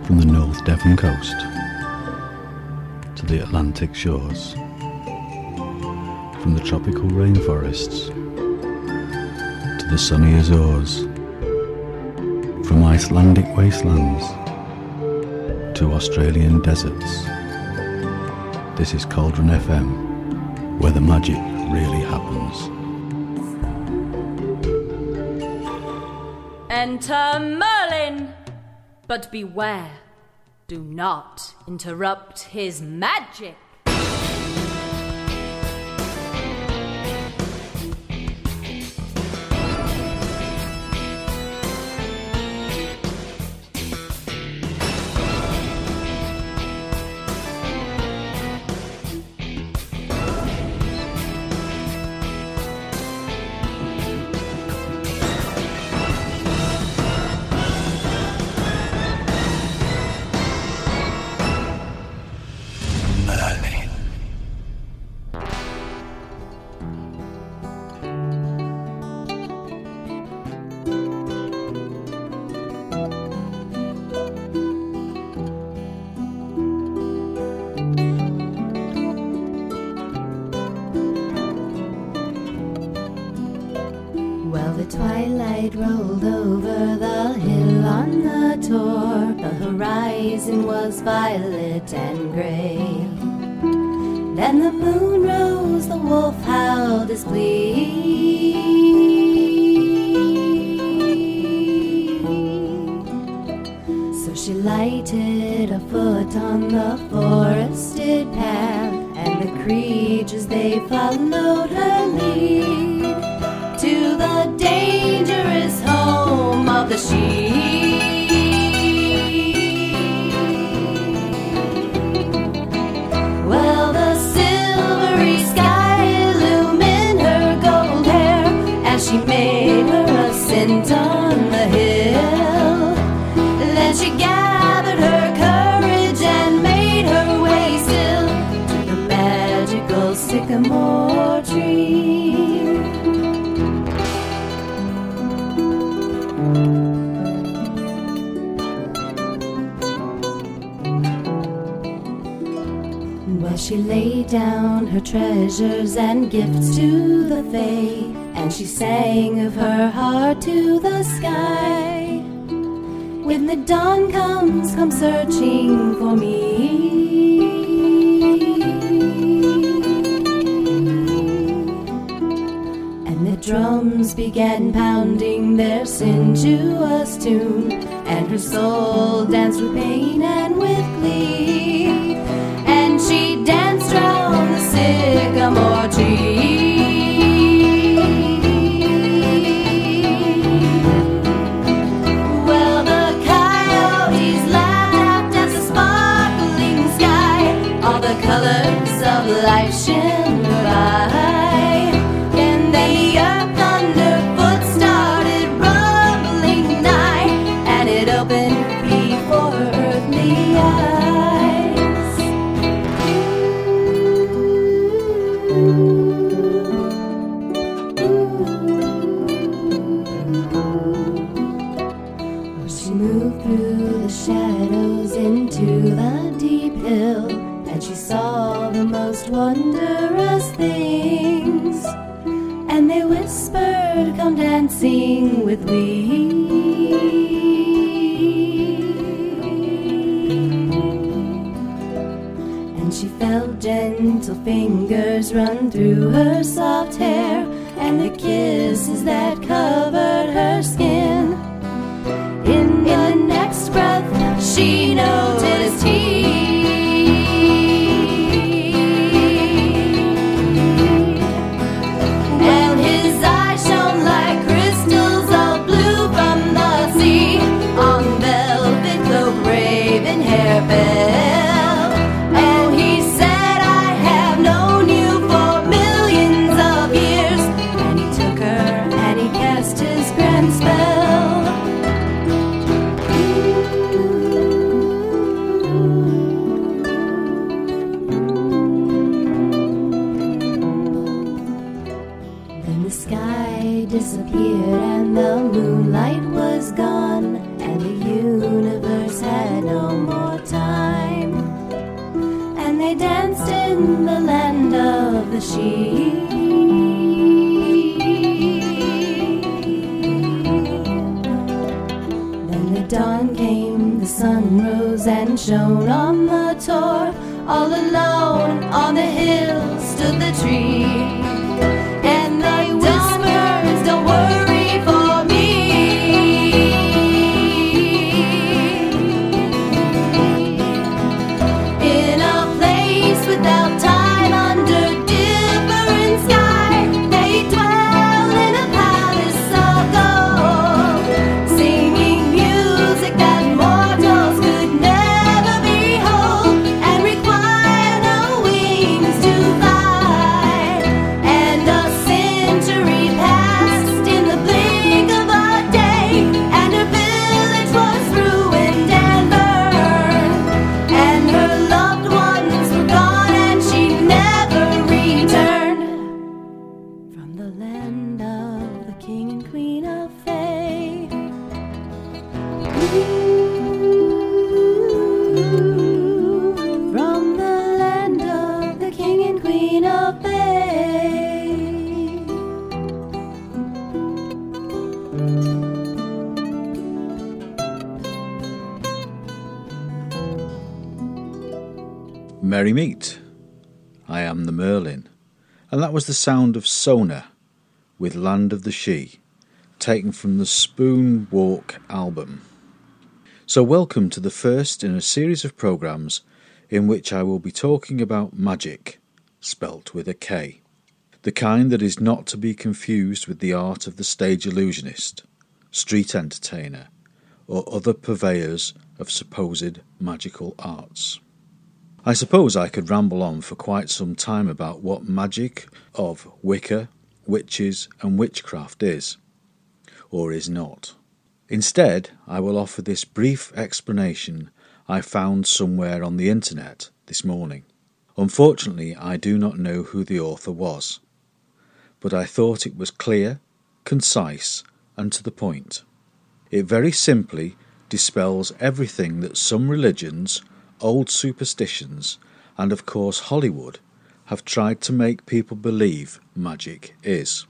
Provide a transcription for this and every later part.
From the North Devon coast to the Atlantic shores, from the tropical rainforests to the sunny Azores, from Icelandic wastelands to Australian deserts. This is Cauldron FM, where the magic really happens. Enter Merlin, but beware, do not interrupt his magic. Twilight rolled over the hill on the Tor. The horizon was violet and gray. Then the moon rose, the wolf howled his plea. So she lighted a foot on the forested path, and the creatures they followed her lead to the dangerous home of the sheep. Well, the silvery sky illumined her gold hair as she made her ascent on the hill. Then she gathered her courage and made her way still to the magical sycamore tree. She laid down her treasures and gifts to the Fae, and she sang of her heart to the sky. When the dawn comes, come searching for me. And the drums began pounding their sensuous tune, and her soul danced with pain and with glee. And she danced round the sycamore tree. Well, the coyotes laughed as the sparkling sky, all the colors of life shimmered by. And then the earth underfoot started rumbling nigh, and it opened before her earthly eyes. She moved through the shadows into the deep hill, and she saw the most wondrous things. And they whispered, "Come dancing with we." And she felt gentle fingers run through her soft hair, and the kisses that covered her skin. In the next breath, she noticed he. And his eyes shone like crystals of blue from the sea. On velvet cloak, raven hair fell. And he said, "I have known you for millions of years." And he took her and he cast his grand spell. in the land of the sheep. Then the dawn came, the sun rose and shone on the tor. All alone on the hill stood the tree, and they whispered, "Don't worry for me." In a place without time, under different sky, they dwell in a palace of gold, singing music that mortals could never behold, and require no wings to fly. And a century passed in the blink of a day, and her village was ruined and burned, and her loved ones were gone, and she never returned. From the land of the king and queen of Fae, from the land of the king and queen of Fae. Merry meet. I am the Merlin, and that was the sound of Sona with Land of the She, taken from the Spoon Walk album. So welcome to the first in a series of programmes in which I will be talking about magic, spelt with a K, the kind that is not to be confused with the art of the stage illusionist, street entertainer, or other purveyors of supposed magical arts. I suppose I could ramble on for quite some time about what magic of Wicca, witches and witchcraft is, or is not. Instead, I will offer this brief explanation I found somewhere on the internet this morning. Unfortunately, I do not know who the author was, but I thought it was clear, concise and to the point. It very simply dispels everything that some religions, old superstitions, and of course Hollywood have tried to make people believe magic is.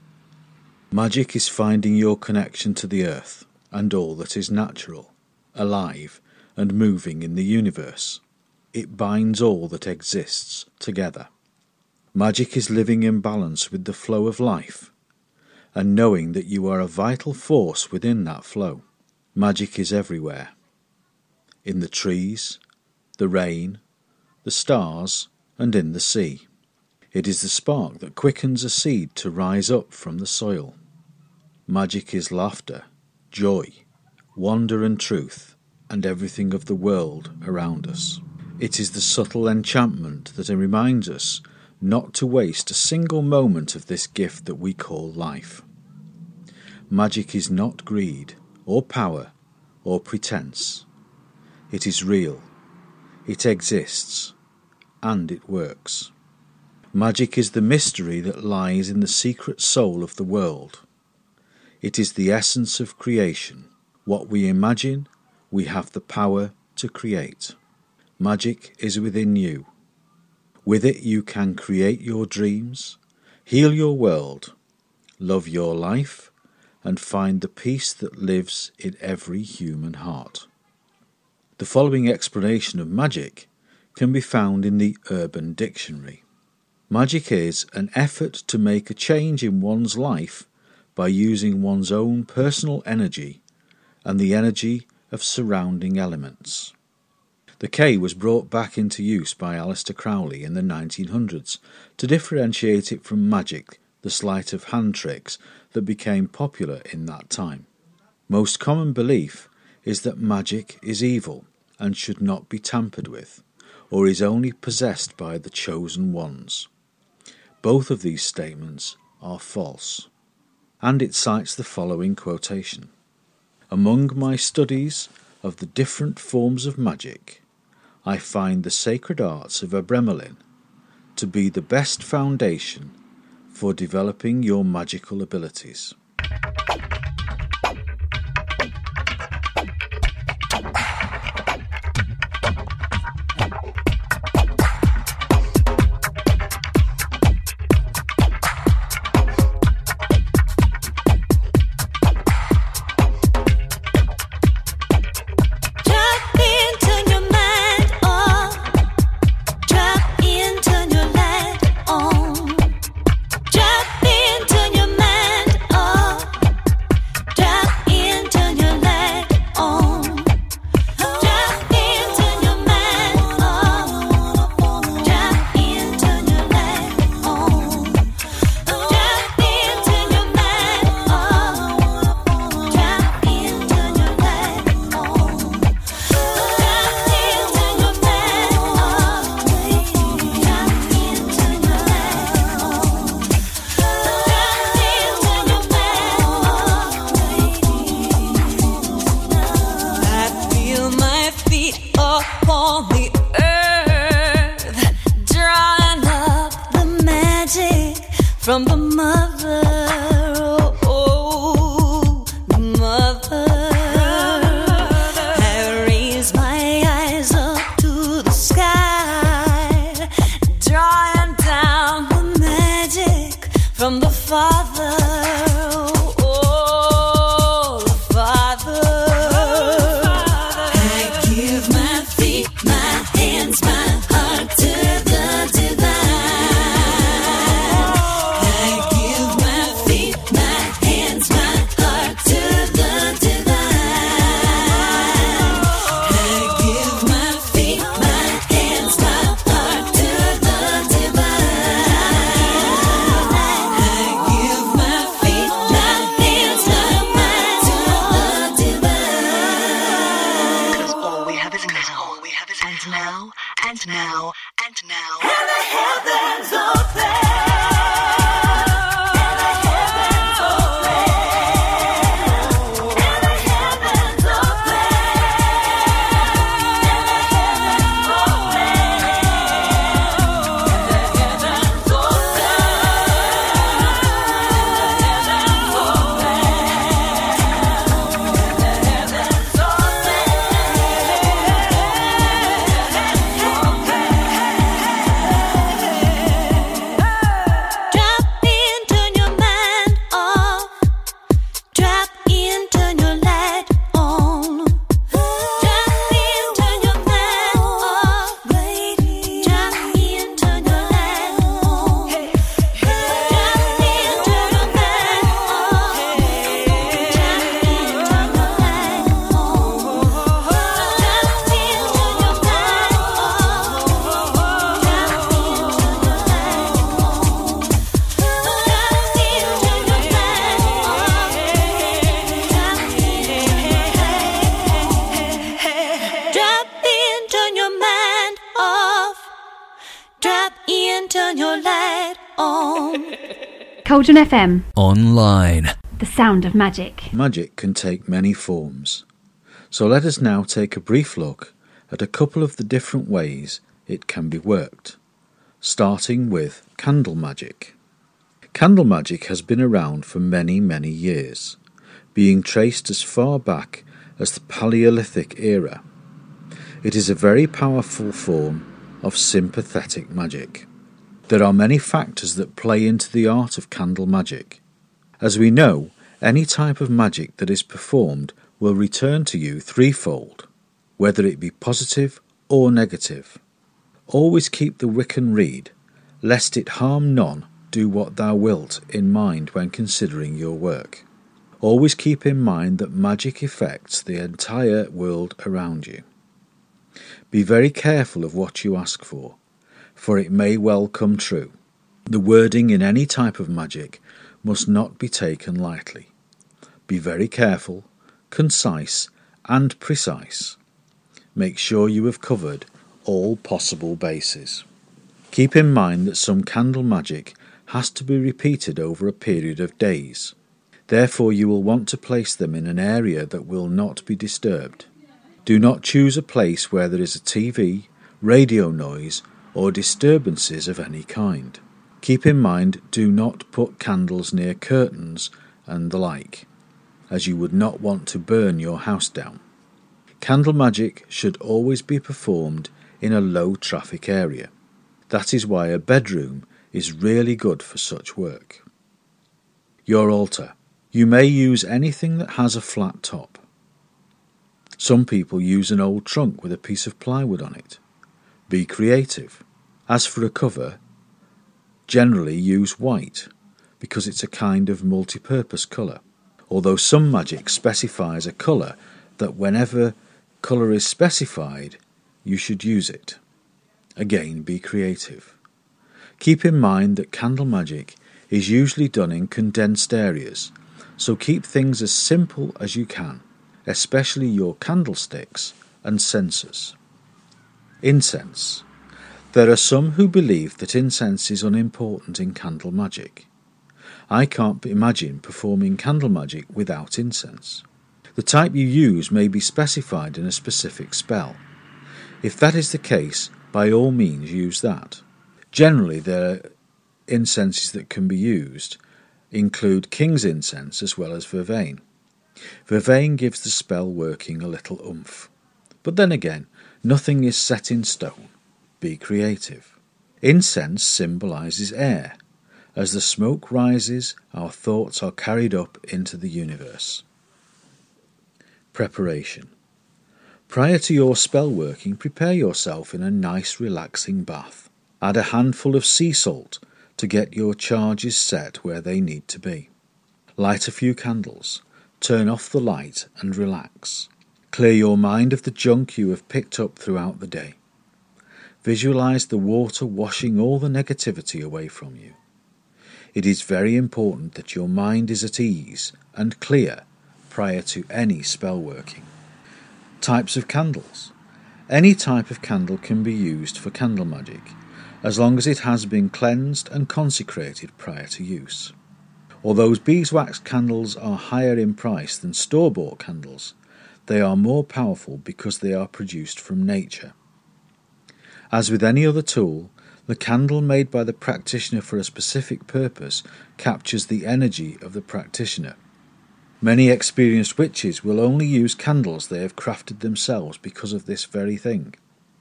Magic is finding your connection to the earth and all that is natural, alive, and moving in the universe. It binds all that exists together. Magic is living in balance with the flow of life, and knowing that you are a vital force within that flow. Magic is everywhere. In the trees, the rain, the stars, and in the sea. It is the spark that quickens a seed to rise up from the soil. Magic is laughter, joy, wonder and truth, and everything of the world around us. It is the subtle enchantment that reminds us not to waste a single moment of this gift that we call life. Magic is not greed, or power, or pretense. It is real. It exists, and it works. Magic is the mystery that lies in the secret soul of the world. It is the essence of creation. What we imagine, we have the power to create. Magic is within you. With it you can create your dreams, heal your world, love your life, and find the peace that lives in every human heart. The following explanation of magic can be found in the Urban Dictionary. Magic is an effort to make a change in one's life by using one's own personal energy and the energy of surrounding elements. The K was brought back into use by Aleister Crowley in the 1900s to differentiate it from magic, the sleight of hand tricks that became popular in that time. Most common belief is that magic is evil and should not be tampered with, or is only possessed by the chosen ones. Both of these statements are false. And it cites the following quotation. Among my studies of the different forms of magic, I find the sacred arts of Abramelin to be the best foundation for developing your magical abilities. on the earth, drawing up the magic from the mother. Oh, the mother. I raise my eyes up to the sky, drawing down the magic from the Father. Oh, the Father. I give my feet, my hands, my heart to the divine. I give my feet, my hands, my heart to the divine. I give my feet, my hands, my heart to the divine. I give my feet, my hands, my mind to the divine. 'Cause all we have is now, and now, and now, and now. And the heavens open. And the heavens open. And the heavens open. And the heavens open. And the heavens Drop in, turn your mind off. Drop in, turn your light on. Drop in, turn your mind off. Drop in, turn your light on. Drop in, turn your mind off. Drop in, turn your light on. Drop in, turn your mind off. Drop in, turn your light on. Drop in, turn your mind off. Drop in, turn your light on. Cauldron FM, Online. the sound of magic. Magic can take many forms, so let us now take a brief look at a couple of the different ways it can be worked, starting with candle magic. Candle magic has been around for many, many years, being traced as far back as the Paleolithic era. It is a very powerful form of sympathetic magic. There are many factors that play into the art of candle magic. As we know, any type of magic that is performed will return to you threefold, whether it be positive or negative. Always keep the Wiccan Rede, lest it harm none, do what thou wilt, in mind when considering your work. Always keep in mind that magic affects the entire world around you. Be very careful of what you ask for it may well come true. The wording in any type of magic must not be taken lightly. Be very careful, concise and precise. Make sure you have covered all possible bases. Keep in mind that some candle magic has to be repeated over a period of days. Therefore you will want to place them in an area that will not be disturbed. Do not choose a place where there is a TV, radio noise, or disturbances of any kind. Keep in mind, do not put candles near curtains and the like, as you would not want to burn your house down. Candle magic should always be performed in a low traffic area. That is why a bedroom is really good for such work. Your altar. You may use anything that has a flat top. Some people use an old trunk with a piece of plywood on it. Be creative. As for a cover, generally use white, because it's a kind of multi-purpose colour, although some magic specifies a colour that whenever colour is specified, you should use it. Again, be creative. Keep in mind that candle magic is usually done in condensed areas, so keep things as simple as you can, especially your candlesticks and censers. Incense. There are some who believe that incense is unimportant in candle magic. I can't imagine performing candle magic without incense. The type you use may be specified in a specific spell. If that is the case, by all means use that. Generally, the incenses that can be used include king's incense as well as vervain. Vervain gives the spell working a little oomph. But then again, nothing is set in stone. Be creative. Incense symbolises air. As the smoke rises, our thoughts are carried up into the universe. Preparation. Prior to your spell working, prepare yourself in a nice relaxing bath. Add a handful of sea salt to get your charges set where they need to be. Light a few candles. Turn off the light and relax. Clear your mind of the junk you have picked up throughout the day. Visualize the water washing all the negativity away from you. It is very important that your mind is at ease and clear prior to any spell working. Types of candles. Any type of candle can be used for candle magic, as long as it has been cleansed and consecrated prior to use. Although beeswax candles are higher in price than store-bought candles, they are more powerful because they are produced from nature. As with any other tool, the candle made by the practitioner for a specific purpose captures the energy of the practitioner. Many experienced witches will only use candles they have crafted themselves because of this very thing.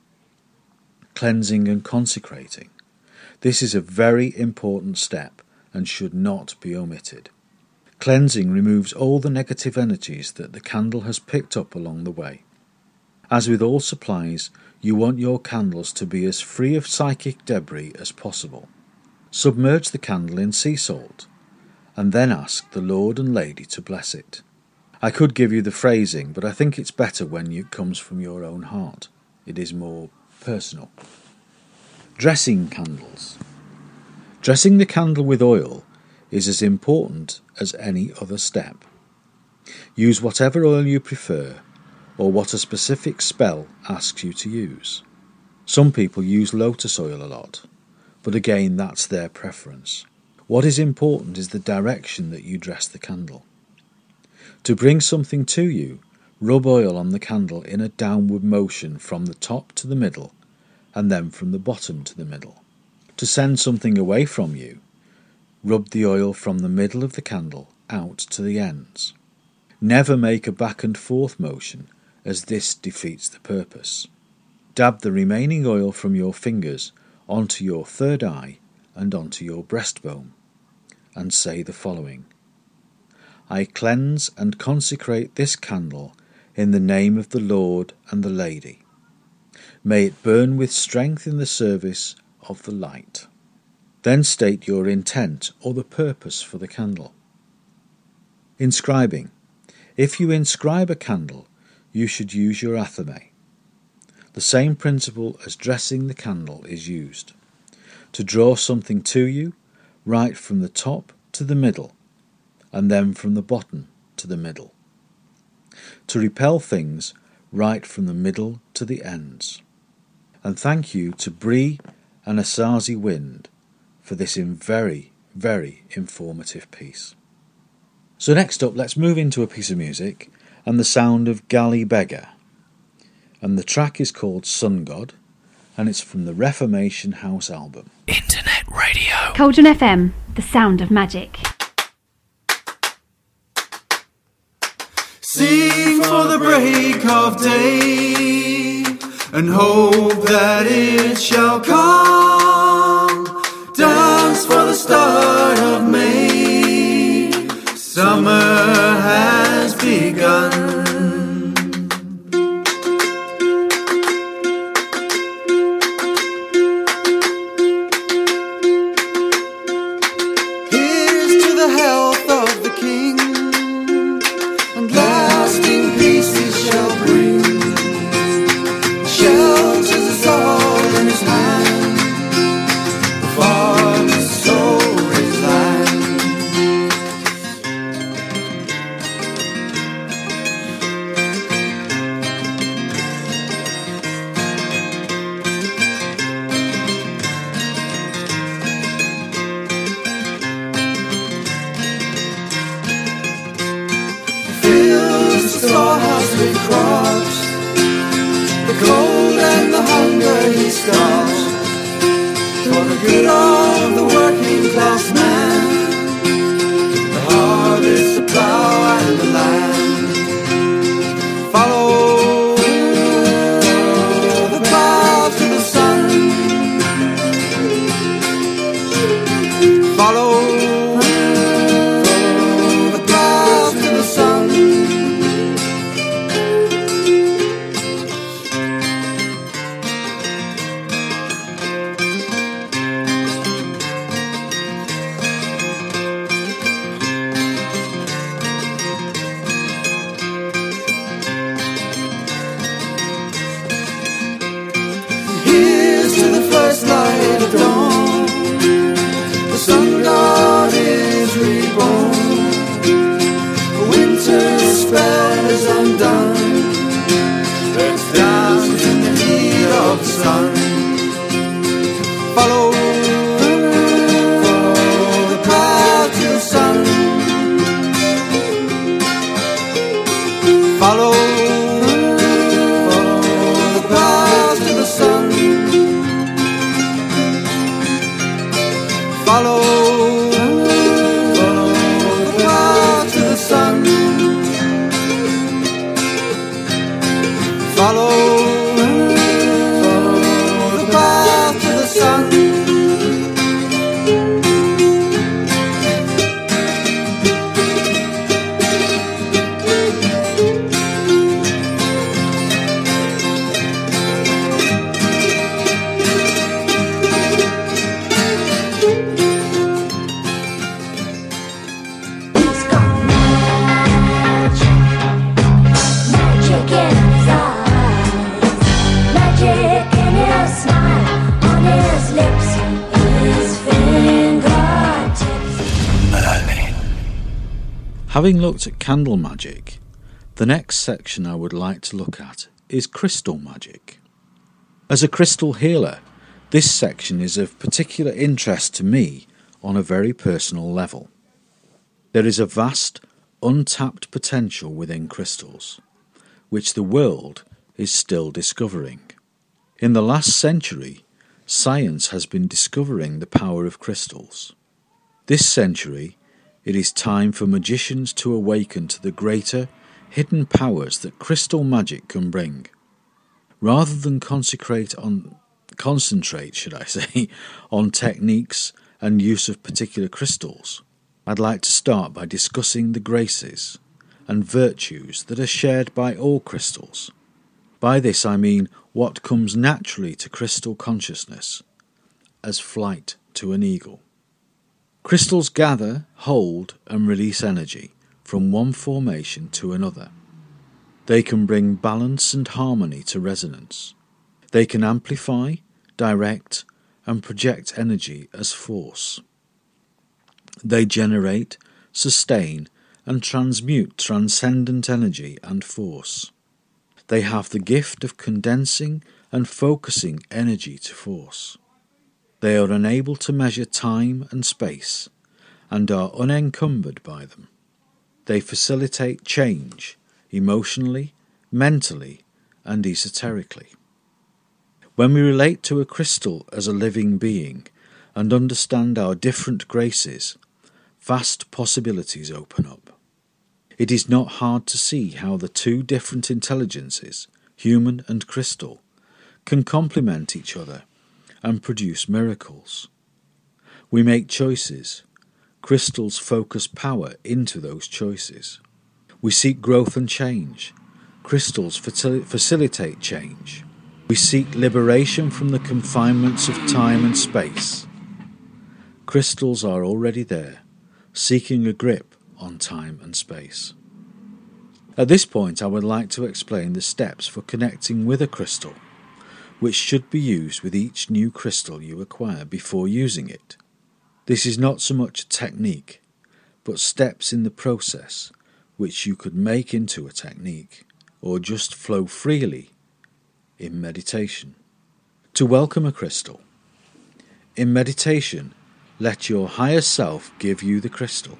Cleansing and consecrating. This is a very important step and should not be omitted. Cleansing removes all the negative energies that the candle has picked up along the way. As with all supplies, you want your candles to be as free of psychic debris as possible. Submerge the candle in sea salt, and then ask the Lord and Lady to bless it. I could give you the phrasing, but I think it's better when it comes from your own heart. It is more personal. Dressing candles. Dressing the candle with oil is as important as any other step. Use whatever oil you prefer, or what a specific spell asks you to use. Some people use lotus oil a lot, but again that's their preference. What is important is the direction that you dress the candle. To bring something to you, rub oil on the candle in a downward motion from the top to the middle, and then from the bottom to the middle. To send something away from you, rub the oil from the middle of the candle out to the ends. Never make a back and forth motion, as this defeats the purpose. Dab the remaining oil from your fingers onto your third eye and onto your breastbone, and say the following: I cleanse and consecrate this candle in the name of the Lord and the Lady. May it burn with strength in the service of the light. Then state your intent or the purpose for the candle. Inscribing. If you inscribe a candle, you should use your athame. The same principle as dressing the candle is used. To draw something to you, write from the top to the middle, and then from the bottom to the middle. To repel things, write from the middle to the ends. And thank you to Bree and Asazi Wind for this very, very informative piece. So next up, let's move into a piece of music and the sound of Gali Beggar. And the track is called Sun God, and it's from the Reformation House album. Internet radio. Cauldron FM, the sound of magic. Sing for the break of day and hope that it shall come. Dance for the start of May. Summer has begun. Here's to the health of the King, and lasting peace he shall bring. Shelters us all in his hand, the farmer's soul his land. Fills the storehouse with crops, the cold and the early stars for the good of the working class man. The harvest, the plough and the land. Follow the clouds to the sun. Follow the clouds to the sun. Here's to the first light of dawn. The sun god is reborn. A winter spell is undone. Let's dance in the heat of the sun. Follow the cloud to the sun. Follow the clouds to the sun. Follow the clouds to the sun. Follow the clouds to the sun. Magic in his eyes, magic in his smile, on his lips, his fingertips. Having looked at candle magic, the next section I would like to look at is crystal magic. As a crystal healer, this section is of particular interest to me on a very personal level. There is a vast, untapped potential within crystals, which the world is still discovering. In the last century, science has been discovering the power of crystals. This century, it is time for magicians to awaken to the greater, hidden powers that crystal magic can bring. Rather than concentrate, on techniques and use of particular crystals, I'd like to start by discussing the graces and virtues that are shared by all crystals. By this I mean what comes naturally to crystal consciousness, as flight to an eagle. Crystals gather, hold and release energy from one formation to another. They can bring balance and harmony to resonance. They can amplify, direct and project energy as force. They generate, sustain and transmute transcendent energy and force. They have the gift of condensing and focusing energy to force. They are unable to measure time and space and are unencumbered by them. They facilitate change emotionally, mentally and esoterically. When we relate to a crystal as a living being and understand our different graces, vast possibilities open up. It is not hard to see how the two different intelligences, human and crystal, can complement each other and produce miracles. We make choices. Crystals focus power into those choices. We seek growth and change. Crystals facilitate change. We seek liberation from the confinements of time and space. Crystals are already there, seeking a grip on time and space. At this point I would like to explain the steps for connecting with a crystal, which should be used with each new crystal you acquire before using it. This is not so much a technique, but steps in the process which you could make into a technique, or just flow freely in meditation. To welcome a crystal. In meditation, let your higher self give you the crystal.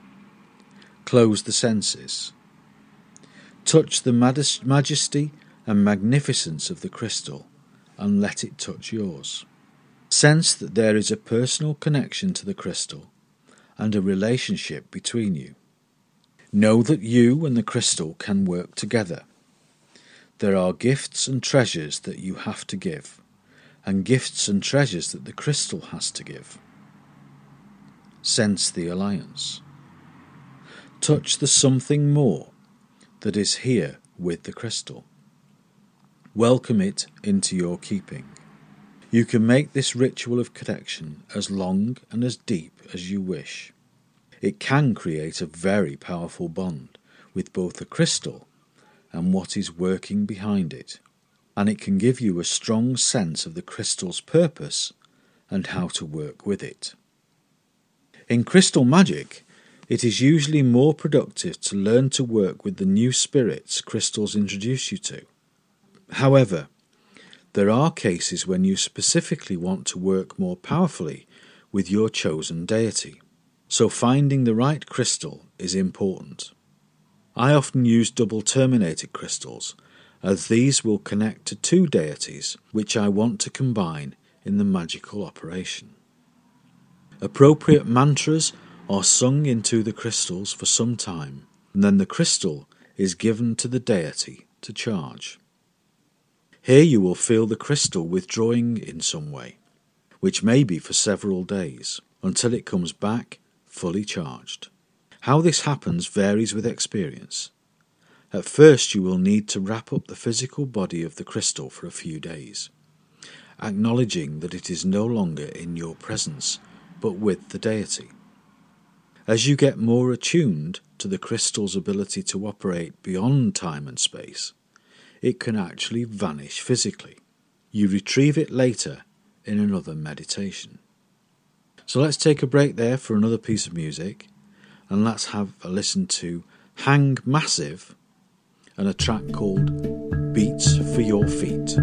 Close the senses. Touch the majesty and magnificence of the crystal and let it touch yours. Sense that there is a personal connection to the crystal and a relationship between you. Know that you and the crystal can work together. There are gifts and treasures that you have to give, and gifts and treasures that the crystal has to give. Sense the alliance. Touch the something more that is here with the crystal. Welcome it into your keeping. You can make this ritual of connection as long and as deep as you wish. It can create a very powerful bond with both the crystal and what is working behind it, and it can give you a strong sense of the crystal's purpose and how to work with it. In crystal magic, it is usually more productive to learn to work with the new spirits crystals introduce you to. However, there are cases when you specifically want to work more powerfully with your chosen deity, so finding the right crystal is important. I often use double terminated crystals, as these will connect to two deities which I want to combine in the magical operation. Appropriate mantras are sung into the crystals for some time, and then the crystal is given to the deity to charge. Here you will feel the crystal withdrawing in some way, which may be for several days, until it comes back fully charged. How this happens varies with experience. At first you will need to wrap up the physical body of the crystal for a few days, acknowledging that it is no longer in your presence, but with the deity. As you get more attuned to the crystal's ability to operate beyond time and space, it can actually vanish physically. You retrieve it later in another meditation. So let's take a break there for another piece of music, and let's have a listen to Hang Massive and a track called Beats for Your Feet.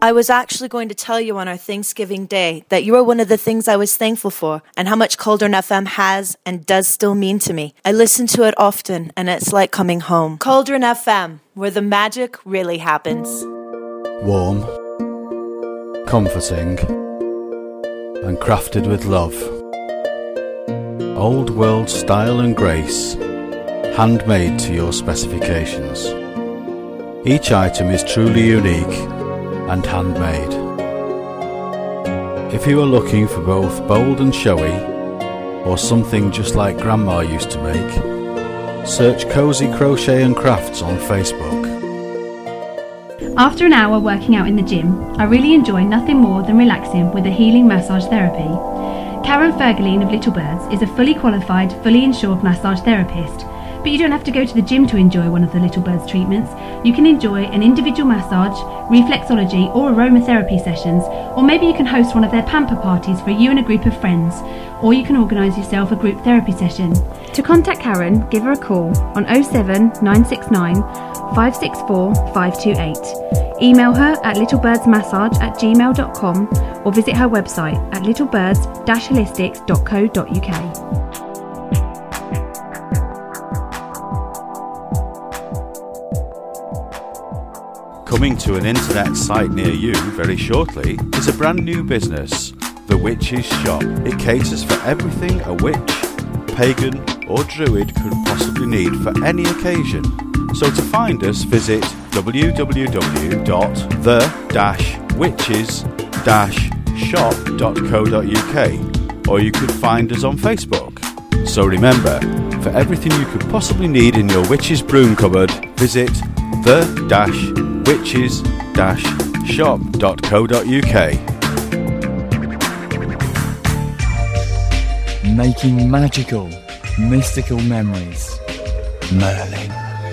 I was actually going to tell you on our Thanksgiving Day that you are one of the things I was thankful for and how much Cauldron FM has and does still mean to me. I listen to it often and it's like coming home. Cauldron FM, where the magic really happens. Warm, comforting, and crafted with love. Old world style and grace, handmade to your specifications. Each item is truly unique and handmade. If you are looking for both bold and showy, or something just like Grandma used to make, search Cozy Crochet and Crafts on Facebook. After an hour working out in the gym, I really enjoy nothing more than relaxing with a healing massage therapy. Karen Fergaline of Little Birds is a fully qualified, fully insured massage therapist, but you don't have to go to the gym to enjoy one of the Little Birds treatments. You can enjoy an individual massage, reflexology or aromatherapy sessions, or maybe you can host one of their pamper parties for you and a group of friends, or you can organise yourself a group therapy session. To contact Karen, give her a call on 07 969 564 528. Email her at littlebirdsmassage@gmail.com or visit her website at littlebirds-holistics.co.uk. Coming to an internet site near you very shortly is a brand new business, The Witch's Shop. It caters for everything a witch, pagan or druid could possibly need for any occasion. So to find us, visit www.the-witches-shop.co.uk, or you could find us on Facebook. So remember, for everything you could possibly need in your witch's broom cupboard, visit the-witches-shop.co.uk. Making magical, mystical memories. Merlin.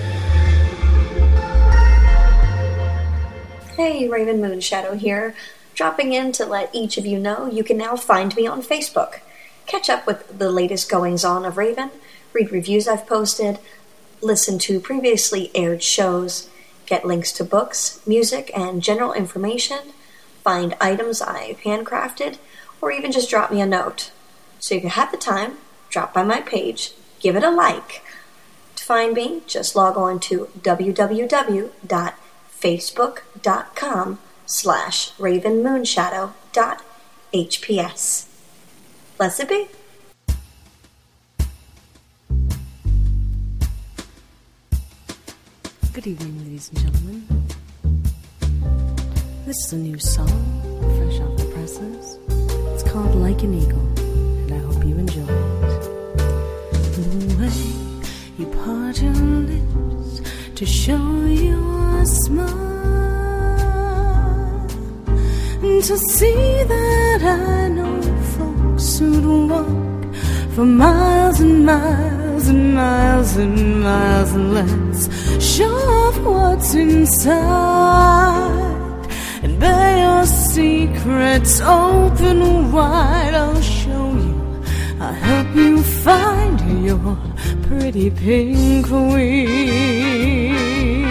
Hey, Raven Moonshadow here, dropping in to let each of you know you can now find me on Facebook. Catch up with the latest goings-on of Raven, read reviews I've posted, listen to previously aired shows, get links to books, music, and general information, find items I've handcrafted, or even just drop me a note. So if you have the time, drop by my page, give it a like. To find me, just log on to www.facebook.com/ravenmoonshadow.hps. Blessed be. Good evening, ladies and gentlemen. This is a new song, fresh off the presses. It's called Like an Eagle, and I hope you enjoy it. The way you part your lips to show your smile, and to see that I know folks who'd walk for miles and miles and miles and miles, and let's show off what's inside and bear your secrets open wide. I'll show you, I'll help you find your pretty pink queen.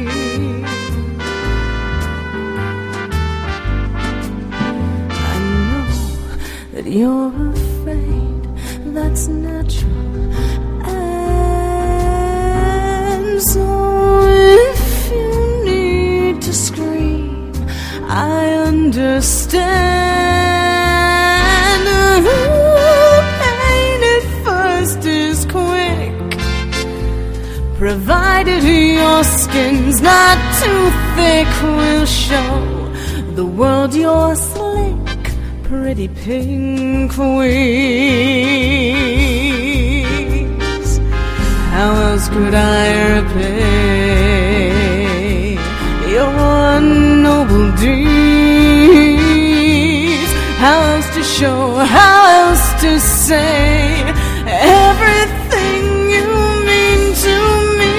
I know that you're afraid, that's natural. So if you need to scream, I understand. Pain at first is quick, provided your skin's not too thick. We'll show the world your slick, pretty pink wings. How else could I repay your noble deeds? How else to show, how else to say everything you mean to me?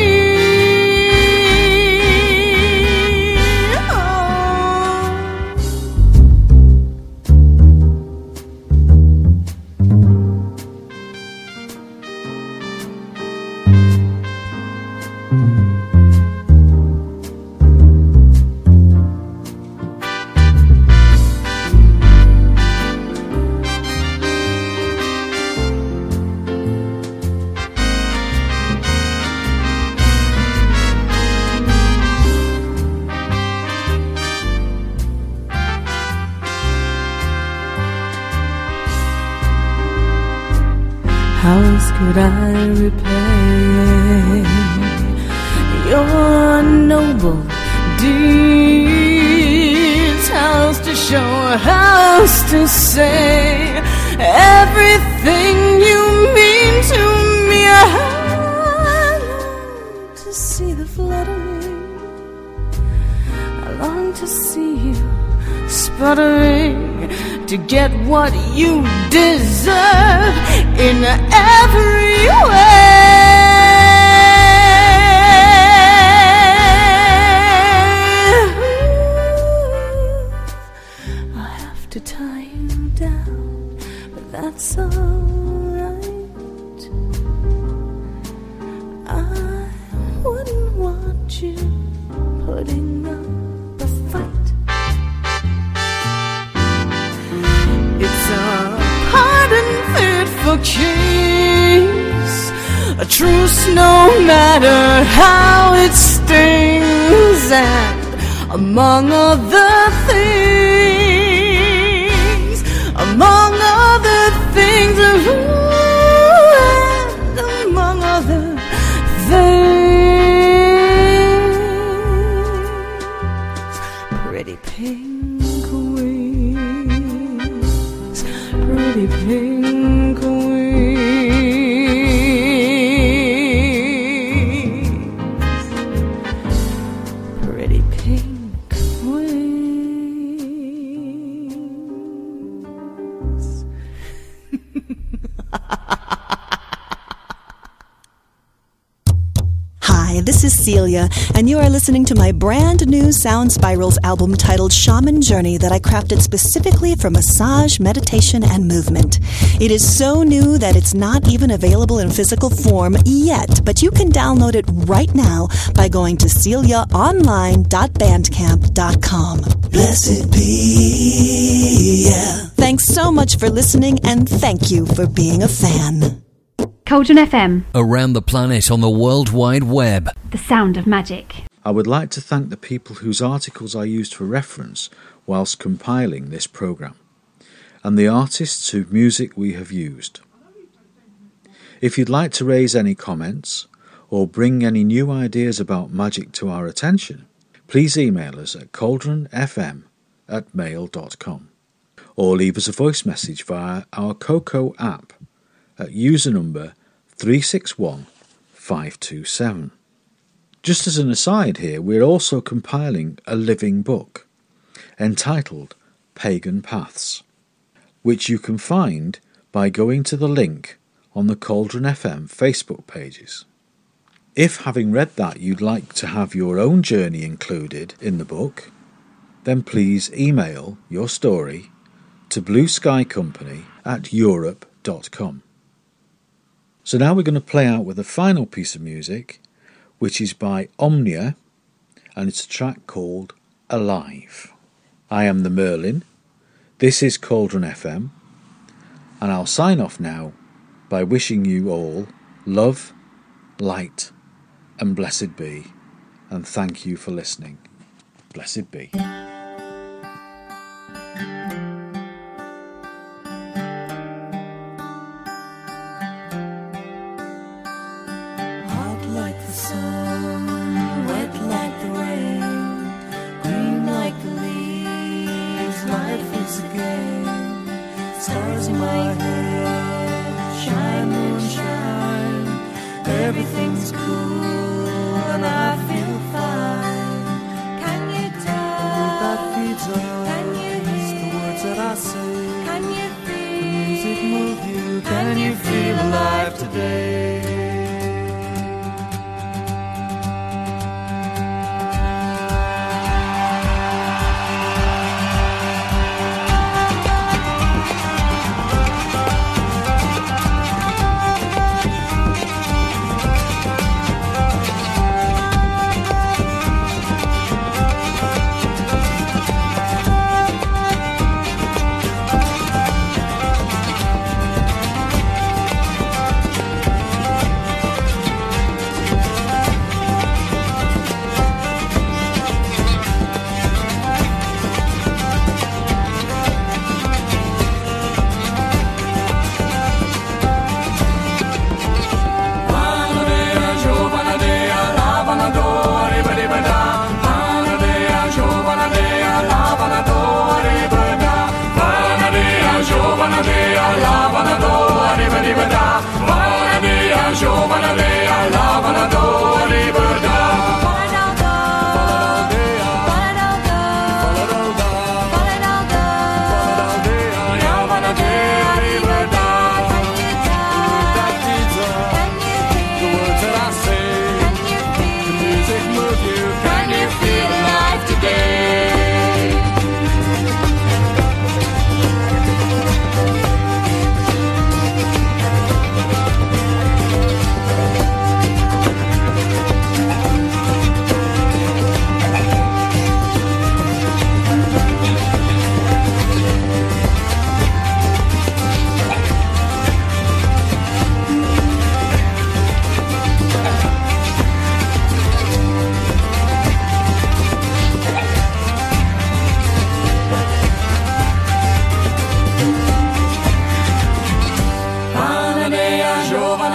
else could I repay your noble deeds? House to show, house to say everything you mean to me. I long to see the fluttering, I long to see you sputtering, to get what you deserve in every way. I have to tie you down, but that's alright. I wouldn't want you putting up a fight. It's a pardon fit for keys, a truce no matter how it stings, and among other things, among other things, and among other things, pretty pink wings, pretty pink wings, pretty pink wings. Hi, this is Celia, and you are listening to my brand new Sound Spirals album titled Shaman Journey that I crafted specifically for massage, meditation, and movement. It is so new that it's not even available in physical form yet, but you can download it right now by going to celiaonline.bandcamp.com. Blessed be, yeah. Thanks so much for listening, and thank you for being a fan. Cauldron FM. Around the planet on the World Wide Web. The sound of magic. I would like to thank the people whose articles I used for reference whilst compiling this programme, and the artists whose music we have used. If you'd like to raise any comments or bring any new ideas about magic to our attention, please email us at cauldronfm@mail.com or leave us a voice message via our Coco app at user number 361527. Just as an aside here, we're also compiling a living book entitled Pagan Paths, which you can find by going to the link on the Cauldron FM Facebook pages. If, having read that, you'd like to have your own journey included in the book, then please email your story to blueskycompany@europe.com. So now we're going to play out with a final piece of music, which is by Omnia, and it's a track called Alive. I am the Merlin, this is Cauldron FM, and I'll sign off now by wishing you all love, light, and blessed be, and thank you for listening. Blessed be. Stars in my head, shine, moonshine. Everything's cool and I feel fine. Can you tell? That feeds us. Can you hear the words that I say? Can you feel the music move you? Can you feel alive today?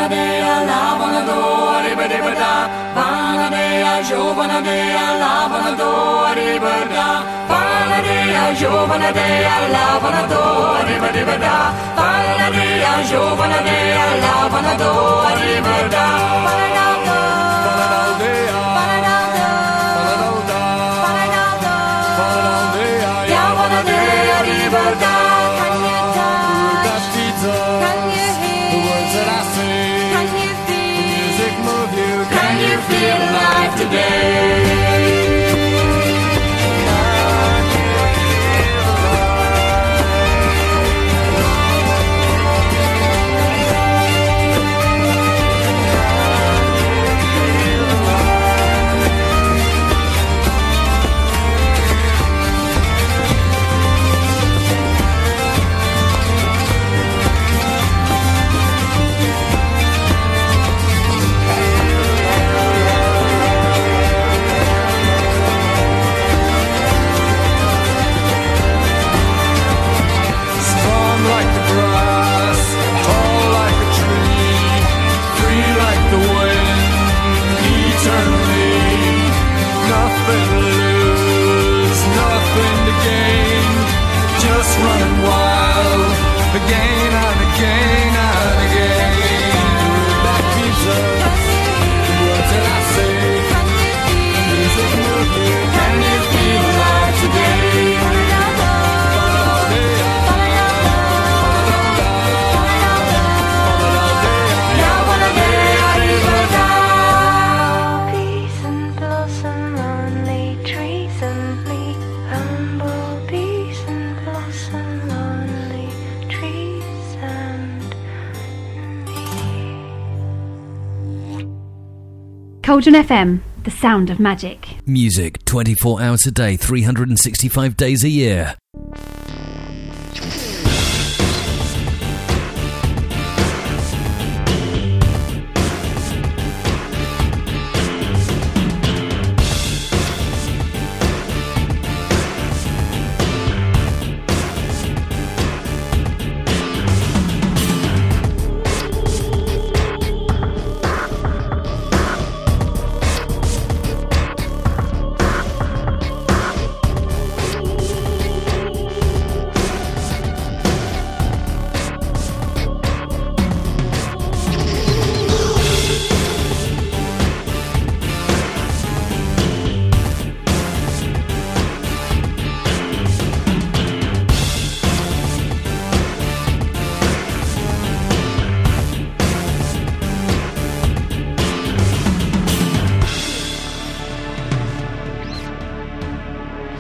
Vanadea, la Vanador, Ibadibada, Vanadea, Jovanadea, la Vanador, Ibada, Vanadea, Jovanadea, la Vanador, Ibadibada, Vanadea, Jovanadea, la Vanador, Ibada, Vanadaldo, Vanadaldea, Vanadaldo, Vanadalda, Vanadaldea, Ya Vanadea, Ibada, can you touch, can you hear, the words that I sing, can you feel, the music move you, can you feel alive today? Cauldron FM, the sound of magic. Music 24 hours a day, 365 days a year.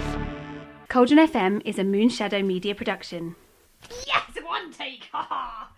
Cauldron FM is a Moonshadow Media production. Yes, one take! Ha ha!